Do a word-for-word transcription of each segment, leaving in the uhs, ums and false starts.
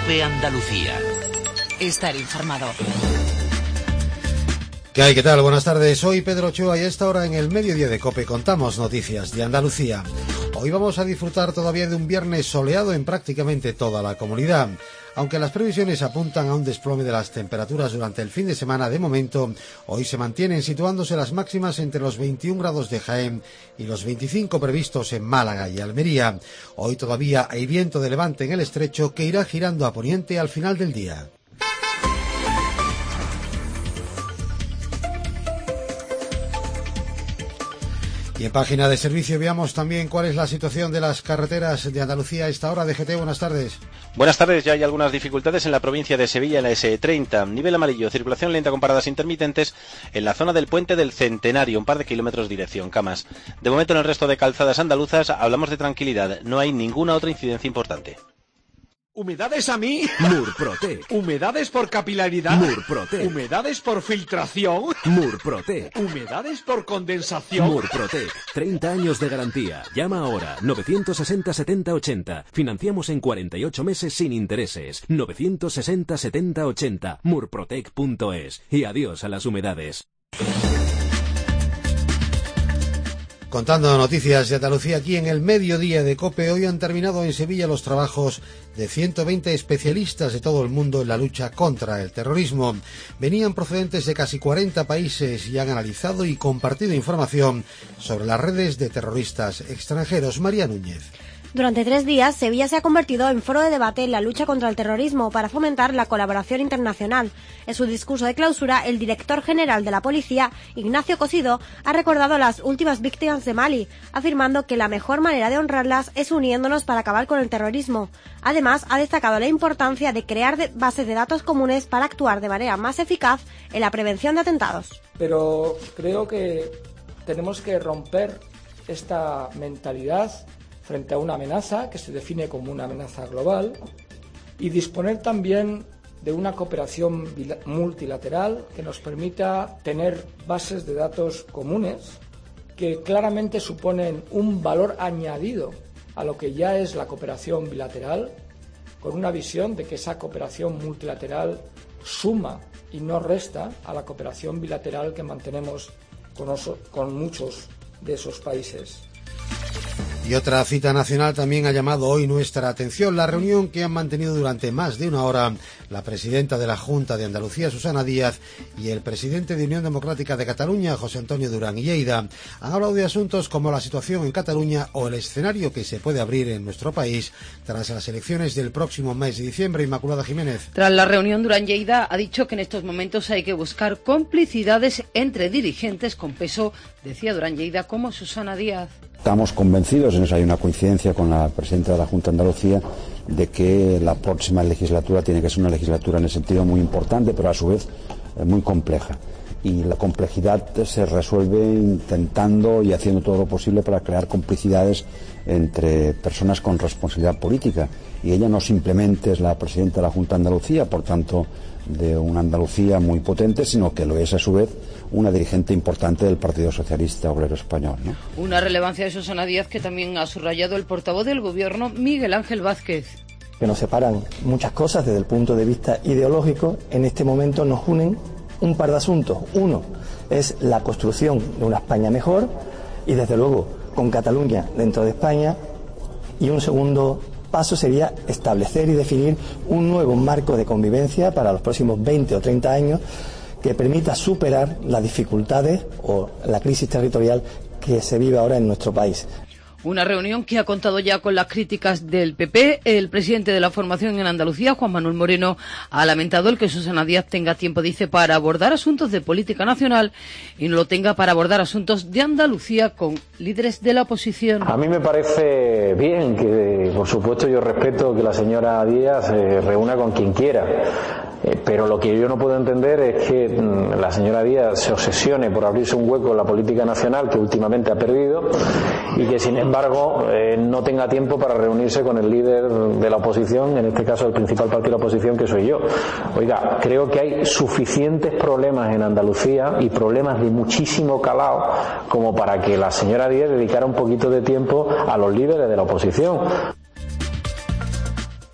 COPE Andalucía. Estar informado. ¿Qué hay? ¿Qué tal? Buenas tardes. Soy Pedro Ochoa y a esta hora en el mediodía de COPE contamos noticias de Andalucía. Hoy vamos a disfrutar todavía de un viernes soleado en prácticamente toda la comunidad. Aunque las previsiones apuntan a un desplome de las temperaturas durante el fin de semana, de momento, hoy se mantienen situándose las máximas entre los veintiún grados de Jaén y los veinticinco previstos en Málaga y Almería. Hoy todavía hay viento de levante en el estrecho que irá girando a poniente al final del día. Y en página de servicio veamos también cuál es la situación de las carreteras de Andalucía a esta hora. D G T, buenas tardes. Buenas tardes. Ya hay algunas dificultades en la provincia de Sevilla, en la ese treinta. Nivel amarillo, circulación lenta con paradas intermitentes en la zona del Puente del Centenario, un par de kilómetros dirección Camas. De momento en el resto de calzadas andaluzas hablamos de tranquilidad. No hay ninguna otra incidencia importante. ¿Humedades a mí? Murprotec. ¿Humedades por capilaridad? Murprotec. ¿Humedades por filtración? Murprotec. ¿Humedades por condensación? Murprotec. treinta años de garantía. Llama ahora. novecientos sesenta setenta ochenta. Financiamos en cuarenta y ocho meses sin intereses. novecientos sesenta setenta ochenta. murprotec punto es. Y adiós a las humedades. Contando noticias de Andalucía aquí en el mediodía de COPE, hoy han terminado en Sevilla los trabajos de ciento veinte especialistas de todo el mundo en la lucha contra el terrorismo. Venían procedentes de casi cuarenta países y han analizado y compartido información sobre las redes de terroristas extranjeros. María Núñez. Durante tres días, Sevilla se ha convertido en foro de debate en la lucha contra el terrorismo para fomentar la colaboración internacional. En su discurso de clausura, el director general de la policía, Ignacio Cosido, ha recordado las últimas víctimas de Mali, afirmando que la mejor manera de honrarlas es uniéndonos para acabar con el terrorismo. Además, ha destacado la importancia de crear de bases de datos comunes para actuar de manera más eficaz en la prevención de atentados. Pero creo que tenemos que romper esta mentalidad frente a una amenaza que se define como una amenaza global y disponer también de una cooperación multilateral que nos permita tener bases de datos comunes que claramente suponen un valor añadido a lo que ya es la cooperación bilateral, con una visión de que esa cooperación multilateral suma y no resta a la cooperación bilateral que mantenemos con, oso, con muchos de esos países. Y otra cita nacional también ha llamado hoy nuestra atención, la reunión que han mantenido durante más de una hora la presidenta de la Junta de Andalucía, Susana Díaz, y el presidente de Unión Democrática de Cataluña, José Antonio Durán y Lleida. Han hablado de asuntos como la situación en Cataluña o el escenario que se puede abrir en nuestro país tras las elecciones del próximo mes de diciembre. Inmaculada Jiménez. Tras la reunión, Durán Lleida ha dicho que en estos momentos hay que buscar complicidades entre dirigentes con peso, decía Durán Lleida, como Susana Díaz. Estamos convencidos, en eso hay una coincidencia con la presidenta de la Junta de Andalucía, de que la próxima legislatura tiene que ser una legislatura en el sentido muy importante, pero a su vez eh, muy compleja. Y la complejidad se resuelve intentando y haciendo todo lo posible para crear complicidades entre personas con responsabilidad política. Y ella no simplemente es la presidenta de la Junta de Andalucía, por tanto, de una Andalucía muy potente, sino que lo es a su vez una dirigente importante del Partido Socialista Obrero Español, ¿no? Una relevancia de Susana Díaz que también ha subrayado el portavoz del Gobierno, Miguel Ángel Vázquez. Que nos separan muchas cosas desde el punto de vista ideológico, en este momento nos unen un par de asuntos. Uno es la construcción de una España mejor y desde luego con Cataluña dentro de España, y un segundo paso sería establecer y definir un nuevo marco de convivencia para los próximos veinte o treinta años que permita superar las dificultades o la crisis territorial que se vive ahora en nuestro país. Una reunión que ha contado ya con las críticas del P P. El presidente de la formación en Andalucía, Juan Manuel Moreno, ha lamentado el que Susana Díaz tenga tiempo, dice, para abordar asuntos de política nacional y no lo tenga para abordar asuntos de Andalucía con líderes de la oposición. A mí me parece bien que, por supuesto, yo respeto que la señora Díaz se reúna con quien quiera. Eh, pero lo que yo no puedo entender es que mmm, la señora Díaz se obsesione por abrirse un hueco en la política nacional que últimamente ha perdido y que, sin embargo, eh, no tenga tiempo para reunirse con el líder de la oposición, en este caso el principal partido de la oposición, que soy yo. Oiga, creo que hay suficientes problemas en Andalucía y problemas de muchísimo calado como para que la señora Díaz dedicara un poquito de tiempo a los líderes de la oposición.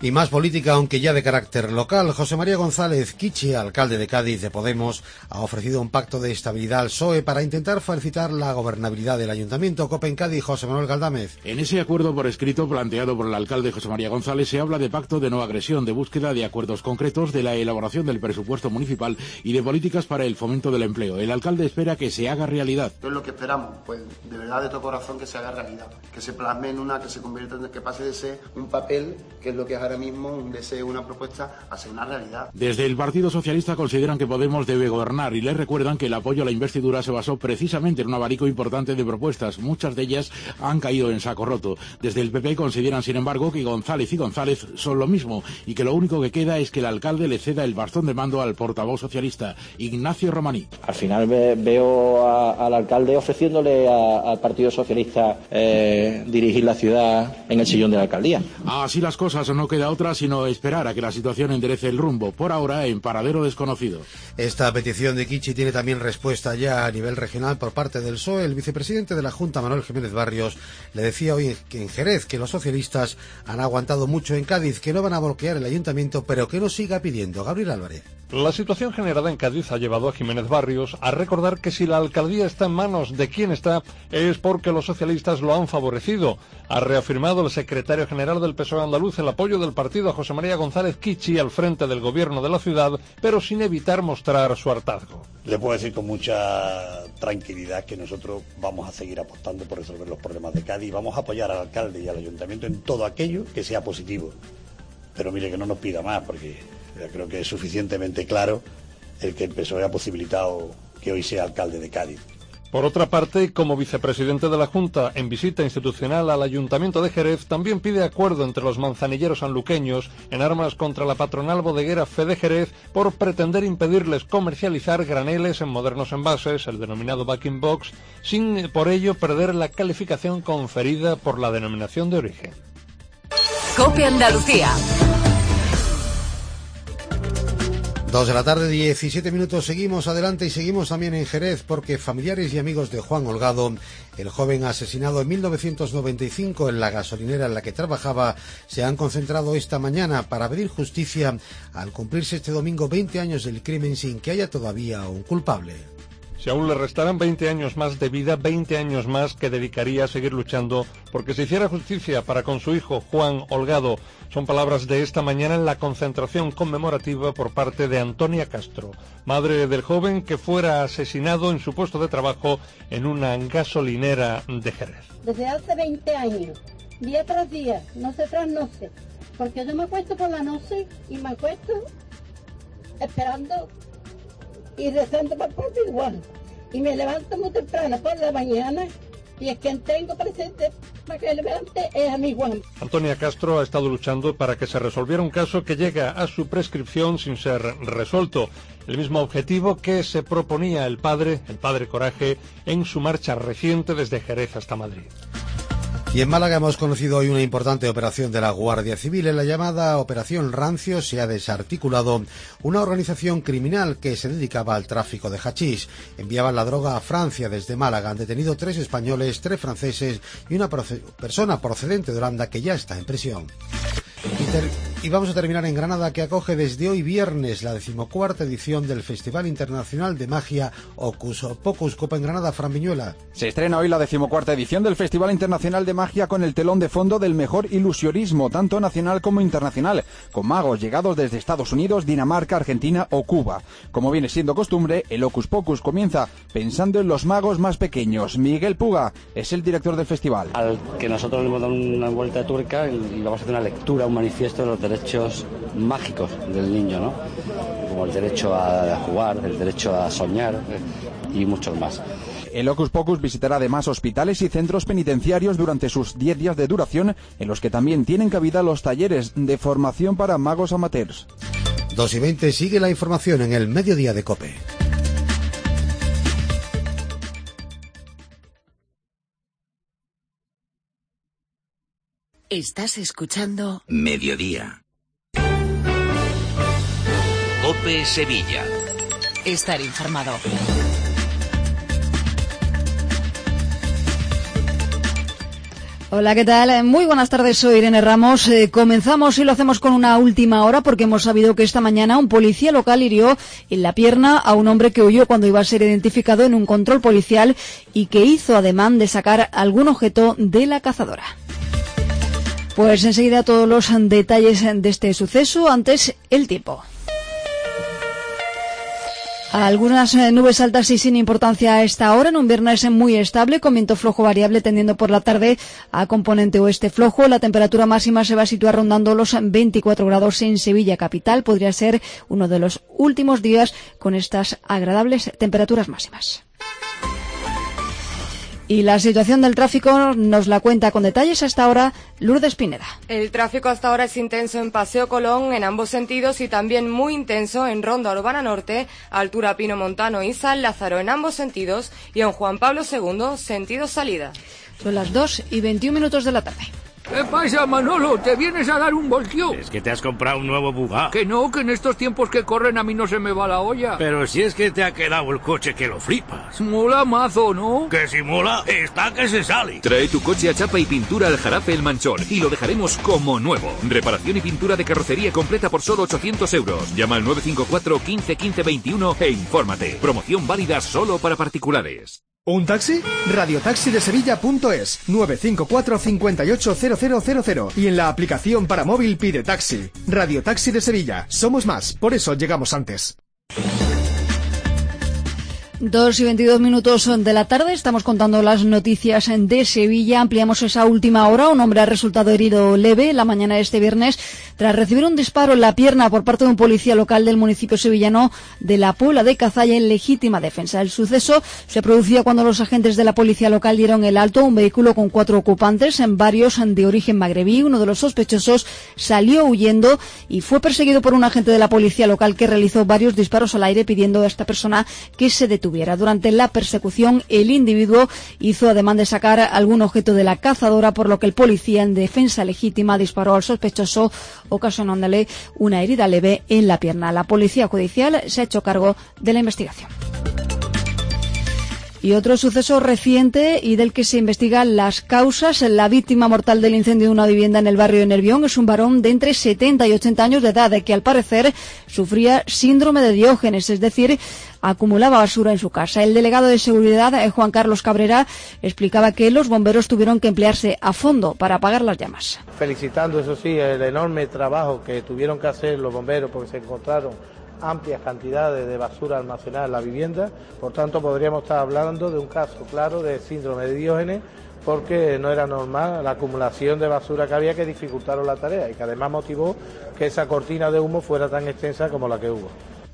Y más política, aunque ya de carácter local. José María González Kichi, alcalde de Cádiz de Podemos, ha ofrecido un pacto de estabilidad al P S O E para intentar facilitar la gobernabilidad del ayuntamiento. COPE en Cádiz, José Manuel Galdámez. En ese acuerdo por escrito planteado por el alcalde José María González se habla de pacto de no agresión, de búsqueda de acuerdos concretos, de la elaboración del presupuesto municipal y de políticas para el fomento del empleo. El alcalde espera que se haga realidad. ¿Qué es lo que esperamos? Pues de verdad, de todo corazón, que se haga realidad, que se plasme en una, que se convierta en, que pase de ser un papel, que es lo que es ahora mismo, un deseo, una propuesta, a ser una realidad. Desde el Partido Socialista consideran que Podemos debe gobernar y les recuerdan que el apoyo a la investidura se basó precisamente en un abanico importante de propuestas. Muchas de ellas han caído en saco roto. Desde el P P consideran, sin embargo, que González y González son lo mismo y que lo único que queda es que el alcalde le ceda el bastón de mando al portavoz socialista, Ignacio Romaní. Al final ve, veo a, al alcalde ofreciéndole a, al Partido Socialista eh, dirigir la ciudad en el sillón de la alcaldía. Así las cosas, no queda otra sino esperar a que la situación enderece el rumbo, por ahora en paradero desconocido. Esta petición de Kichi tiene también respuesta ya a nivel regional por parte del P S O E. El vicepresidente de la Junta, Manuel Jiménez Barrios, le decía hoy que en Jerez que los socialistas han aguantado mucho en Cádiz, que no van a bloquear el ayuntamiento, pero que no siga pidiendo. Gabriel Álvarez. La situación generada en Cádiz ha llevado a Jiménez Barrios a recordar que si la alcaldía está en manos de quien está, es porque los socialistas lo han favorecido. Ha reafirmado el secretario general del P S O E andaluz el apoyo del partido a José María González Kichi al frente del gobierno de la ciudad, pero sin evitar mostrar su hartazgo. Le puedo decir con mucha tranquilidad que nosotros vamos a seguir apostando por resolver los problemas de Cádiz y vamos a apoyar al alcalde y al ayuntamiento en todo aquello que sea positivo. Pero mire, que no nos pida más, porque ya creo que es suficientemente claro el que el P S O E ha posibilitado que hoy sea alcalde de Cádiz. Por otra parte, como vicepresidente de la Junta en visita institucional al Ayuntamiento de Jerez, también pide acuerdo entre los manzanilleros sanluqueños en armas contra la patronal bodeguera Fede Jerez por pretender impedirles comercializar graneles en modernos envases, el denominado backing box, sin por ello perder la calificación conferida por la denominación de origen. COPE Andalucía. Dos de la tarde, diecisiete minutos, seguimos adelante y seguimos también en Jerez porque familiares y amigos de Juan Holgado, el joven asesinado en mil novecientos noventa y cinco en la gasolinera en la que trabajaba, se han concentrado esta mañana para pedir justicia al cumplirse este domingo veinte años del crimen sin que haya todavía un culpable. Si aún le restaran veinte años más de vida, veinte años más que dedicaría a seguir luchando porque se hiciera justicia para con su hijo Juan Holgado. Son palabras de esta mañana en la concentración conmemorativa por parte de Antonia Castro, madre del joven que fuera asesinado en su puesto de trabajo en una gasolinera de Jerez. Desde hace veinte años, día tras día, noche tras noche, porque yo me acuesto por la noche y me acuesto esperando y rezando por por igual. Y me levanto muy temprano por la mañana y es quien tengo presente para que levante es a mi Juan. Antonia Castro ha estado luchando para que se resolviera un caso que llega a su prescripción sin ser resuelto. El mismo objetivo que se proponía el padre, el padre Coraje, en su marcha reciente desde Jerez hasta Madrid. Y en Málaga hemos conocido hoy una importante operación de la Guardia Civil. En la llamada Operación Rancio se ha desarticulado una organización criminal que se dedicaba al tráfico de hachís. Enviaban la droga a Francia desde Málaga. Han detenido tres españoles, tres franceses y una proce- persona procedente de Holanda que ya está en prisión. Y, ter- y vamos a terminar en Granada, que acoge desde hoy viernes la decimocuarta edición del Festival Internacional de Magia Hocus Pocus. Copa en Granada, Fran Viñuela. Se estrena hoy la decimocuarta edición del Festival Internacional de Magia con el telón de fondo del mejor ilusionismo, tanto nacional como internacional, con magos llegados desde Estados Unidos, Dinamarca, Argentina o Cuba. Como viene siendo costumbre, el Hocus Pocus comienza pensando en los magos más pequeños. Miguel Puga es el director del festival. Al que nosotros le hemos dado una vuelta de tuerca y vamos a hacer una lectura, un manifiesto de los derechos mágicos del niño, ¿no? Como el derecho a jugar, el derecho a soñar y muchos más. El Hocus Pocus visitará además hospitales y centros penitenciarios durante sus diez días de duración, en los que también tienen cabida los talleres de formación para magos amateurs. dos y veinte, sigue la información en el mediodía de COPE. Estás escuchando Mediodía. COPE Sevilla. Estar informado. Hola, ¿qué tal? Muy buenas tardes, soy Irene Ramos. Eh, comenzamos y lo hacemos con una última hora porque hemos sabido que esta mañana un policía local hirió en la pierna a un hombre que huyó cuando iba a ser identificado en un control policial y que hizo ademán de sacar algún objeto de la cazadora. Pues enseguida todos los detalles de este suceso. Antes, el tiempo. Algunas nubes altas y sin importancia a esta hora, en un viernes muy estable, con viento flojo variable tendiendo por la tarde a componente oeste flojo. La temperatura máxima se va a situar rondando los veinticuatro grados en Sevilla capital. Podría ser uno de los últimos días con estas agradables temperaturas máximas. Y la situación del tráfico nos la cuenta con detalles hasta ahora Lourdes Pineda. El tráfico hasta ahora es intenso en Paseo Colón en ambos sentidos y también muy intenso en Ronda Urbana Norte, altura Pino Montano y San Lázaro en ambos sentidos y en Juan Pablo segundo, sentido salida. Son las dos y veintiún minutos de la tarde. ¿Qué pasa, Manolo? ¿Te vienes a dar un voltio? Es que te has comprado un nuevo Bugatti. Que no, que en estos tiempos que corren a mí no se me va la olla. Pero si es que te ha quedado el coche que lo flipas. Mola mazo, ¿no? Que si mola, está que se sale. Trae tu coche a chapa y pintura al Jarafe El Manchón y lo dejaremos como nuevo. Reparación y pintura de carrocería completa por solo ochocientos euros. Llama al nueve cinco cuatro, quince, quince, veintiuno e infórmate. Promoción válida solo para particulares. ¿Un taxi? radiotaxi de sevilla punto es, nueve cinco cuatro, cinco ocho cero cero cero cero y en la aplicación para móvil pide taxi. Radiotaxi de Sevilla. Somos más, por eso llegamos antes. Dos y veintidós minutos de la tarde, estamos contando las noticias de Sevilla. Ampliamos esa última hora. Un hombre ha resultado herido leve la mañana de este viernes tras recibir un disparo en la pierna por parte de un policía local del municipio sevillano de la Puebla de Cazalla en legítima defensa. El suceso se producía cuando los agentes de la policía local dieron el alto a un vehículo con cuatro ocupantes, en varios de origen magrebí. Uno de los sospechosos salió huyendo y fue perseguido por un agente de la policía local que realizó varios disparos al aire pidiendo a esta persona que se detuviera. Durante la persecución, el individuo hizo ademán de sacar algún objeto de la cazadora, por lo que el policía, en defensa legítima, disparó al sospechoso, ocasionándole una herida leve en la pierna. La policía judicial se ha hecho cargo de la investigación. Y otro suceso reciente y del que se investigan las causas. La víctima mortal del incendio de una vivienda en el barrio de Nervión es un varón de entre setenta y ochenta años de edad que al parecer sufría síndrome de Diógenes, es decir, acumulaba basura en su casa. El delegado de seguridad, Juan Carlos Cabrera, explicaba que los bomberos tuvieron que emplearse a fondo para apagar las llamas. Felicitando, eso sí, el enorme trabajo que tuvieron que hacer los bomberos porque se encontraron amplias cantidades de basura almacenada en la vivienda. Por tanto, podríamos estar hablando de un caso claro de síndrome de Diógenes, porque no era normal la acumulación de basura que había, que dificultaron la tarea y que además motivó que esa cortina de humo fuera tan extensa como la que hubo.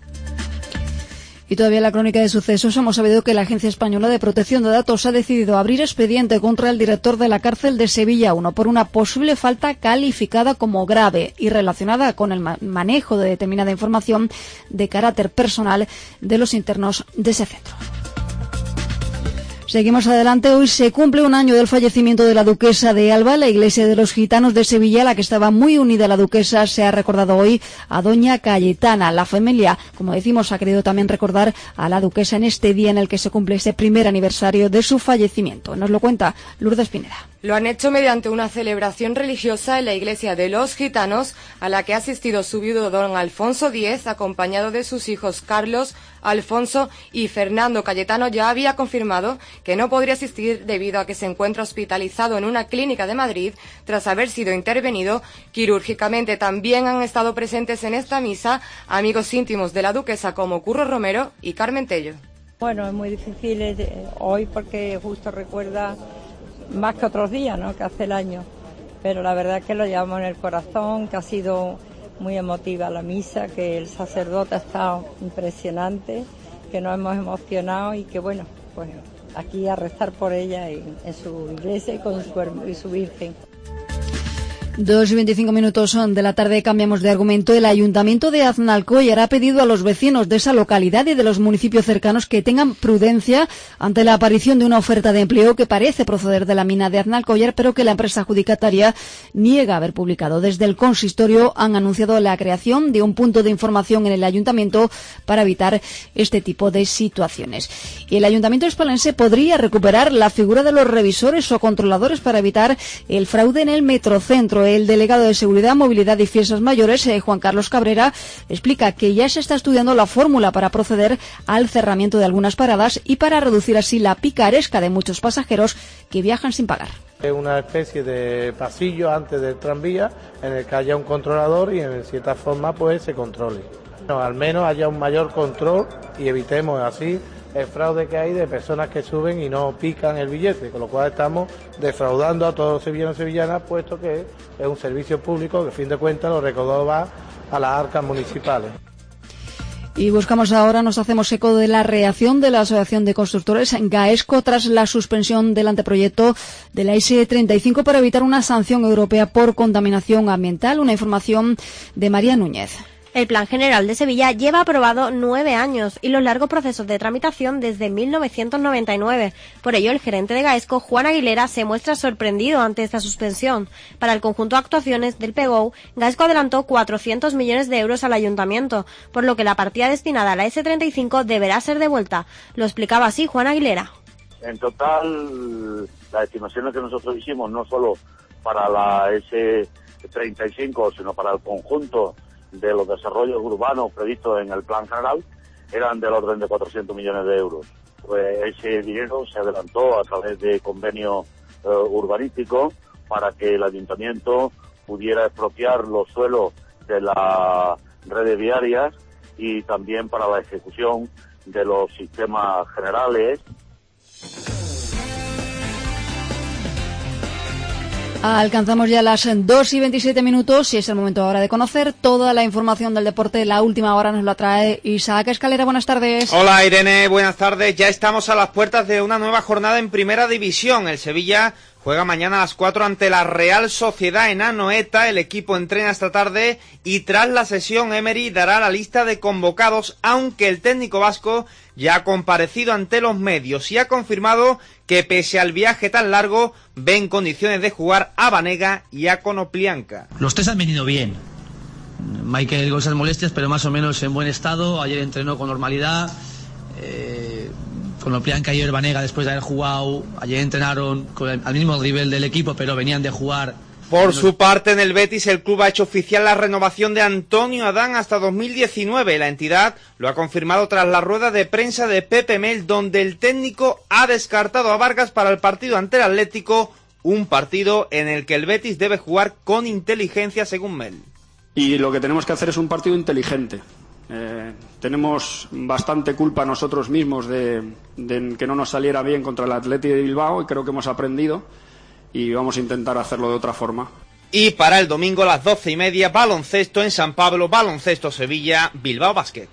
Y todavía en la crónica de sucesos hemos sabido que la Agencia Española de Protección de Datos ha decidido abrir expediente contra el director de la cárcel de Sevilla uno por una posible falta calificada como grave y relacionada con el manejo de determinada información de carácter personal de los internos de ese centro. Seguimos adelante. Hoy se cumple un año del fallecimiento de la duquesa de Alba. La iglesia de los gitanos de Sevilla, a la que estaba muy unida la duquesa, se ha recordado hoy a doña Cayetana. La familia, como decimos, ha querido también recordar a la duquesa en este día en el que se cumple ese primer aniversario de su fallecimiento. Nos lo cuenta Lourdes Pineda. Lo han hecho mediante una celebración religiosa en la iglesia de los gitanos, a la que ha asistido su viudo don Alfonso X, acompañado de sus hijos Carlos, Alfonso y Fernando. Cayetano ya había confirmado que no podría asistir debido a que se encuentra hospitalizado en una clínica de Madrid tras haber sido intervenido quirúrgicamente. También han estado presentes en esta misa amigos íntimos de la duquesa como Curro Romero y Carmen Tello. Bueno, es muy difícil hoy porque justo recuerda más que otros días, ¿no?, que hace el año, pero la verdad es que lo llevamos en el corazón, que ha sido muy emotiva la misa, que el sacerdote ha estado impresionante, que nos hemos emocionado y que bueno, pues aquí a rezar por ella en, en su iglesia y con su, y su Virgen. Dos y veinticinco minutos de la tarde, cambiamos de argumento. El Ayuntamiento de Aznalcóllar ha pedido a los vecinos de esa localidad y de los municipios cercanos que tengan prudencia ante la aparición de una oferta de empleo que parece proceder de la mina de Aznalcóllar, pero que la empresa adjudicataria niega haber publicado. Desde el consistorio han anunciado la creación de un punto de información en el Ayuntamiento para evitar este tipo de situaciones. Y el Ayuntamiento hispalense podría recuperar la figura de los revisores o controladores para evitar el fraude en el metrocentro. El delegado de Seguridad, Movilidad y Fiestas Mayores, eh, Juan Carlos Cabrera, explica que ya se está estudiando la fórmula para proceder al cerramiento de algunas paradas y para reducir así la picaresca de muchos pasajeros que viajan sin pagar. Es una especie de pasillo antes del tranvía en el que haya un controlador y en cierta forma pues se controle. No, al menos haya un mayor control y evitemos así el fraude que hay de personas que suben y no pican el billete, con lo cual estamos defraudando a todos los sevillanos y sevillanas, puesto que es un servicio público que, a fin de cuentas, lo recaudado va a las arcas municipales. Y buscamos ahora, nos hacemos eco de la reacción de la Asociación de Constructores Gaesco tras la suspensión del anteproyecto de la ese treinta y cinco para evitar una sanción europea por contaminación ambiental. Una información de María Núñez. El Plan General de Sevilla lleva aprobado nueve años y los largos procesos de tramitación desde mil novecientos noventa y nueve. Por ello, el gerente de Gaesco, Juan Aguilera, se muestra sorprendido ante esta suspensión. Para el conjunto de actuaciones del P G O, Gaesco adelantó cuatrocientos millones de euros al ayuntamiento, por lo que la partida destinada a la ese treinta y cinco deberá ser devuelta. Lo explicaba así Juan Aguilera. En total, las estimaciones que nosotros hicimos, no solo para la ese treinta y cinco, sino para el conjunto de los desarrollos urbanos previstos en el Plan General, eran del orden de cuatrocientos millones de euros. Pues ese dinero se adelantó a través de convenios eh, urbanísticos para que el ayuntamiento pudiera expropiar los suelos de las redes viarias y también para la ejecución de los sistemas generales. Alcanzamos ya las dos y veintisiete minutos y es el momento ahora de conocer toda la información del deporte. La última hora nos la trae Isaac Escalera. Buenas tardes. Hola Irene, buenas tardes. Ya estamos a las puertas de una nueva jornada en Primera División. El Sevilla juega mañana a las cuatro ante la Real Sociedad en Anoeta. El equipo entrena esta tarde y tras la sesión Emery dará la lista de convocados, aunque el técnico vasco ya ha comparecido ante los medios y ha confirmado que pese al viaje tan largo ve en condiciones de jugar a Banega y a Konoplyanka. Los tres han venido bien. Michael con esas molestias, pero más o menos en buen estado. Ayer entrenó con normalidad. Eh, Konoplyanka y Banega, después de haber jugado, ayer entrenaron con el, al mismo nivel del equipo, pero venían de jugar. Por su parte, en el Betis, el club ha hecho oficial la renovación de Antonio Adán hasta dos mil diecinueve. La entidad lo ha confirmado tras la rueda de prensa de Pepe Mel, donde el técnico ha descartado a Vargas para el partido ante el Atlético, un partido en el que el Betis debe jugar con inteligencia, según Mel. Y lo que tenemos que hacer es un partido inteligente. Eh, tenemos bastante culpa nosotros mismos de, de que no nos saliera bien contra el Athletic de Bilbao y creo que hemos aprendido y vamos a intentar hacerlo de otra forma. Y para el domingo a las doce y media, baloncesto en San Pablo, baloncesto Sevilla, Bilbao Basket.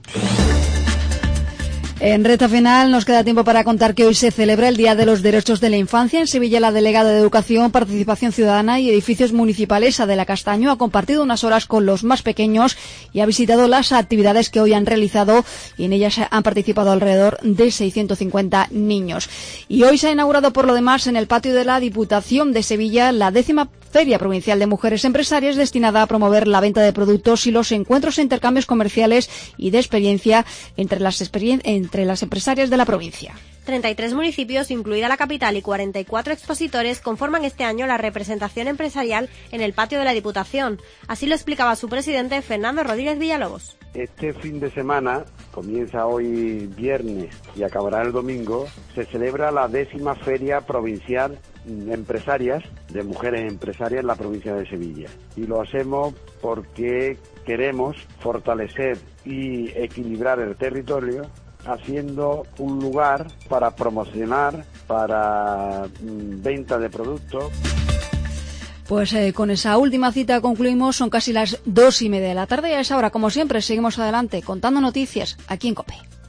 En recta final nos queda tiempo para contar que hoy se celebra el Día de los Derechos de la Infancia. En Sevilla, la delegada de Educación, Participación Ciudadana y Edificios Municipales, Adela Castaño, ha compartido unas horas con los más pequeños y ha visitado las actividades que hoy han realizado, y en ellas han participado alrededor de seiscientos cincuenta niños. Y hoy se ha inaugurado, por lo demás, en el patio de la Diputación de Sevilla, la décima Feria Provincial de Mujeres Empresarias, destinada a promover la venta de productos y los encuentros e intercambios comerciales y de experiencia entre las, experien- entre las empresarias de la provincia. treinta y tres municipios, incluida la capital, y cuarenta y cuatro expositores conforman este año la representación empresarial en el patio de la Diputación. Así lo explicaba su presidente, Fernando Rodríguez Villalobos. Este fin de semana, comienza hoy viernes y acabará el domingo, se celebra la décima Feria Provincial Empresarias, de Mujeres Empresarias en la provincia de Sevilla. Y lo hacemos porque queremos fortalecer y equilibrar el territorio, haciendo un lugar para promocionar, para mm, venta de productos. Pues eh, con esa última cita concluimos. Son casi las dos y media de la tarde y a esa hora, como siempre, seguimos adelante contando noticias aquí en COPE.